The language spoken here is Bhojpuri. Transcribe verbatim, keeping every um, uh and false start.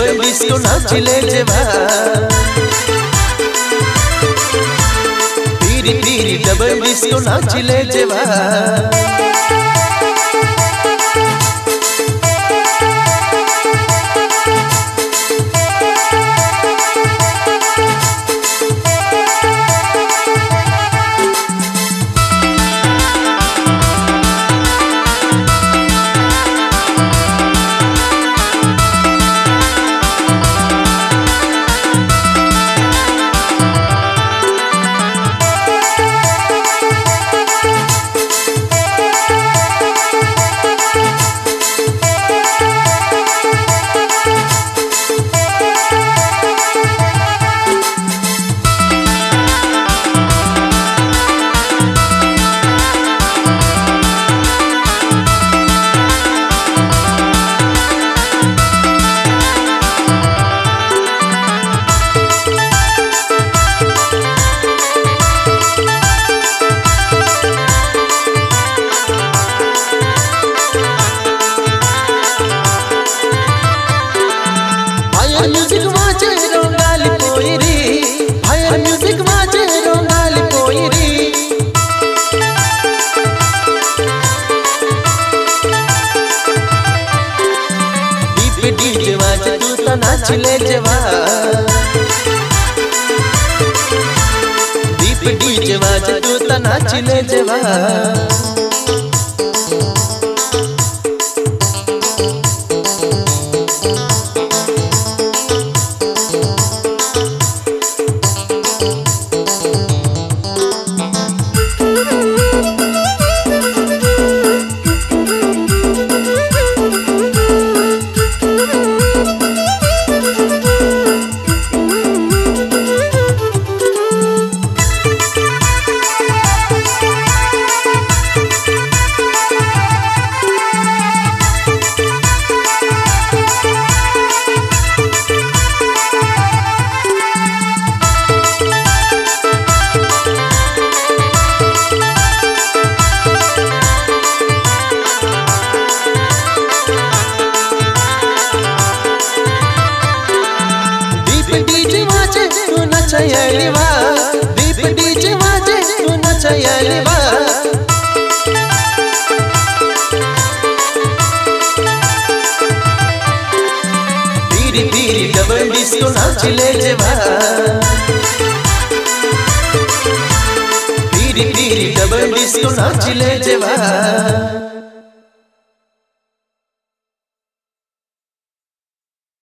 डबल डिस्को नाचले जेवा पीरी पीरी डबल डिस्को नाचले जेवा म्यूजिक वाजे रोंगाली पोईरी हायर म्यूजिक वाजे रोंगाली पोईरी दीप डीजे वाजे तू ता नाचले जेवा दीप डीजे वाजे तू ता नाचले जेवा डीजे वाजे तू नचयली वा दीप डीजे वाजे तू नचयली वा पीरी पीरी डबल डिस्को नाचले जेवा पीरी पीरी डबल डिस्को नाचले जेवा।